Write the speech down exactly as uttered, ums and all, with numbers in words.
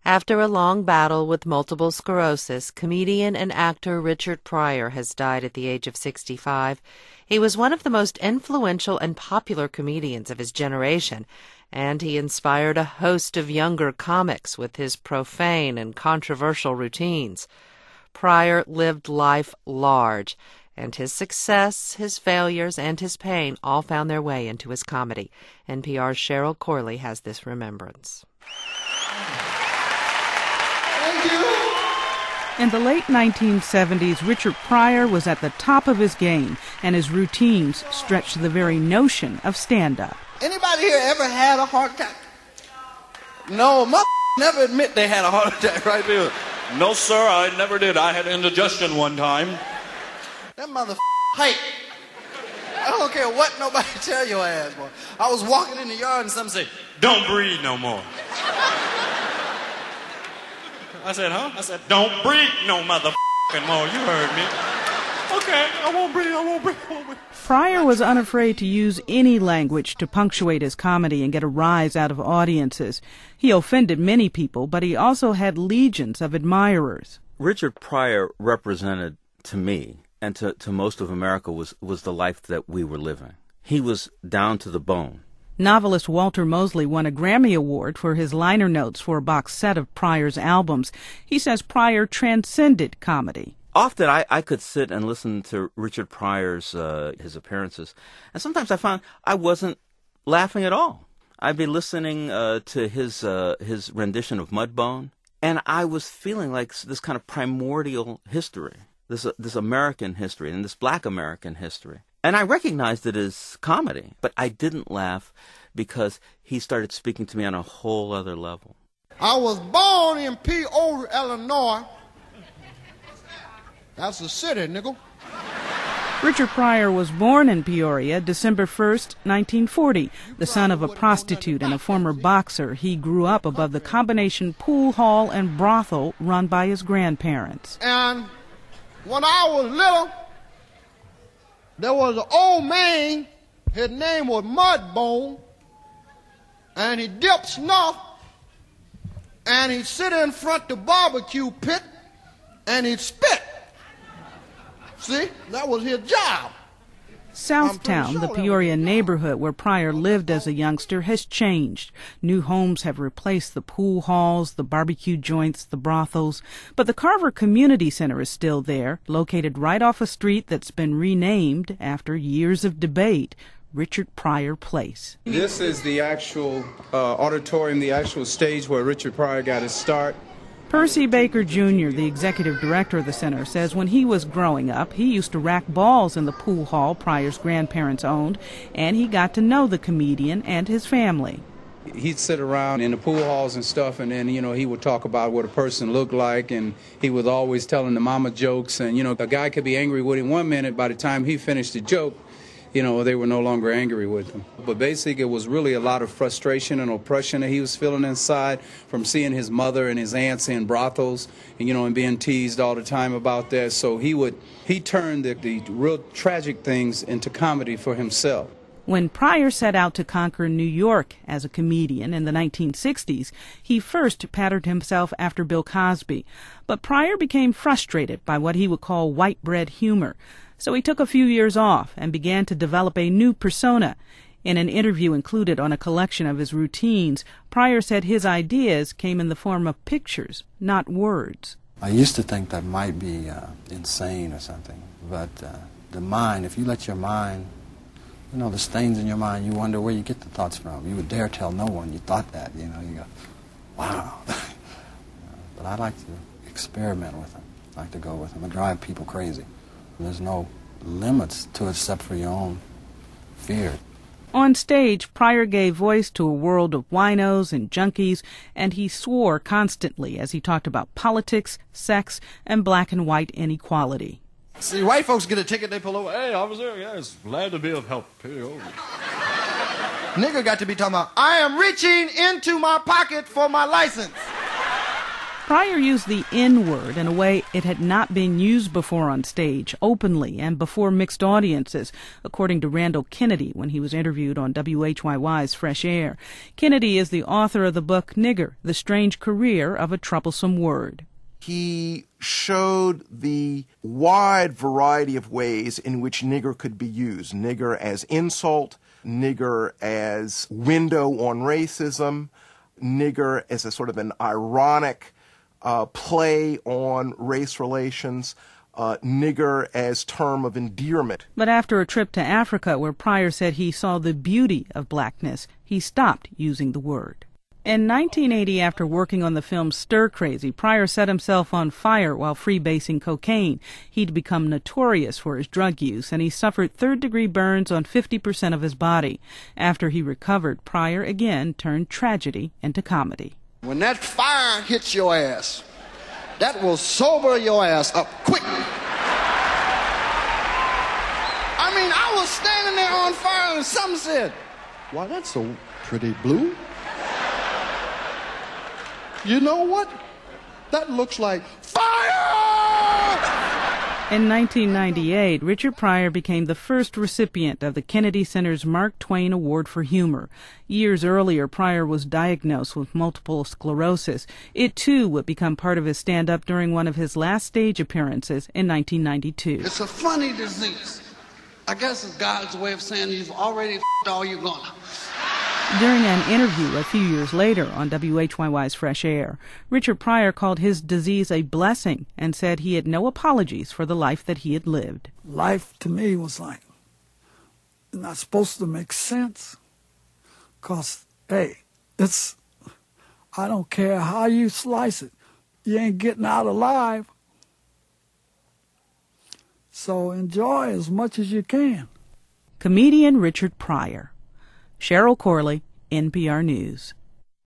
After a long battle with multiple sclerosis, comedian and actor Richard Pryor has died at the age of sixty-five. He was one of the most influential and popular comedians of his generation, and he inspired a host of younger comics with his profane and controversial routines. Pryor lived life large, and his success, his failures, and his pain all found their way into his comedy. N P R's Cheryl Corley has this remembrance. In the late nineteen seventies, Richard Pryor was at the top of his game, and his routines stretched the very notion of stand-up. Anybody here ever had a heart attack? No, mother never admit they had a heart attack right there. No, sir, I never did. I had indigestion one time. That mother hype. I don't care what nobody tell your ass, boy. I was walking in the yard and something say, "Don't breathe no more." I said, huh? I said, "Don't breathe no motherfucking more." You heard me. Okay, I won't breathe, I won't breathe, I won't breathe. Pryor was unafraid to use any language to punctuate his comedy and get a rise out of audiences. He offended many people, but he also had legions of admirers. Richard Pryor represented, to me, and to, to most of America, was, was the life that we were living. He was down to the bone. Novelist Walter Mosley won a Grammy Award for his liner notes for a box set of Pryor's albums. He says Pryor transcended comedy. Often I, I could sit and listen to Richard Pryor's uh, his appearances, and sometimes I found I wasn't laughing at all. I'd be listening uh, to his uh, his rendition of Mudbone, and I was feeling like this kind of primordial history, this uh, this American history, and this Black American history. And I recognized it as comedy, but I didn't laugh because he started speaking to me on a whole other level. I was born in Peoria, Illinois. That's a city, nigga. Richard Pryor was born in Peoria, December first, nineteen forty. The son of a prostitute and a former boxer, he grew up above the combination pool hall and brothel run by his grandparents. And when I was little, there was an old man, his name was Mudbone, and he dipped snuff, and he'd sit in front of the barbecue pit, and he'd spit. See, that was his job. Southtown, sure the Peoria neighborhood where Pryor lived as a youngster, has changed. New homes have replaced the pool halls, the barbecue joints, the brothels. But the Carver Community Center is still there, located right off a street that's been renamed after years of debate, Richard Pryor Place. This is the actual uh, auditorium, the actual stage where Richard Pryor got his start. Percy Baker Junior, the executive director of the center, says when he was growing up, he used to rack balls in the pool hall Pryor's grandparents owned, and he got to know the comedian and his family. He'd sit around in the pool halls and stuff, and then, you know, he would talk about what a person looked like, and he was always telling the mama jokes, and, you know, a guy could be angry with him one minute, by the time he finished the joke, you know, they were no longer angry with him. But basically, it was really a lot of frustration and oppression that he was feeling inside from seeing his mother and his aunts in brothels, and, you know, and being teased all the time about that. So he would, he turned the, the real tragic things into comedy for himself. When Pryor set out to conquer New York as a comedian in the nineteen sixties, he first patterned himself after Bill Cosby. But Pryor became frustrated by what he would call white bread humor. So he took a few years off and began to develop a new persona. In an interview included on a collection of his routines, Pryor said his ideas came in the form of pictures, not words. I used to think that might be uh, insane or something, but uh, the mind, if you let your mind, you know, there's things in your mind, you wonder where you get the thoughts from. You would dare tell no one you thought that, you know, you go, wow. But I like to experiment with them. I like to go with them and drive people crazy. There's no limits to it except for your own fear. On stage, Pryor gave voice to a world of winos and junkies, and he swore constantly as he talked about politics, sex, and black and white inequality. See, white folks get a ticket, they pull over. Hey, officer, yes, glad to be of help. Here, over. Nigga got to be talking about, I am reaching into my pocket for my license. Pryor used the N-word in a way it had not been used before on stage, openly and before mixed audiences, according to Randall Kennedy when he was interviewed on W H Y Y's Fresh Air. Kennedy is the author of the book Nigger, The Strange Career of a Troublesome Word. He showed the wide variety of ways in which nigger could be used. Nigger as insult, nigger as window on racism, nigger as a sort of an ironic uh, play on race relations, uh, nigger as term of endearment. But after a trip to Africa where Pryor said he saw the beauty of blackness, he stopped using the word. In nineteen eighty, after working on the film Stir Crazy, Pryor set himself on fire while freebasing cocaine. He'd become notorious for his drug use, and he suffered third-degree burns on fifty percent of his body. After he recovered, Pryor again turned tragedy into comedy. When that fire hits your ass, that will sober your ass up quick. I mean, I was standing there on fire and some said, "Why, that's so pretty blue. You know what? That looks like fire!" In nineteen ninety-eight, Richard Pryor became the first recipient of the Kennedy Center's Mark Twain Award for Humor. Years earlier, Pryor was diagnosed with multiple sclerosis. It, too, would become part of his stand-up during one of his last stage appearances in nineteen ninety-two. It's a funny disease. I guess it's God's way of saying you've already f***ed all you're gonna. During an interview a few years later on W H Y Y's Fresh Air, Richard Pryor called his disease a blessing and said he had no apologies for the life that he had lived. Life to me was like not supposed to make sense because, hey, it's, I don't care how you slice it, you ain't getting out alive. So enjoy as much as you can. Comedian Richard Pryor. Cheryl Corley, N P R News.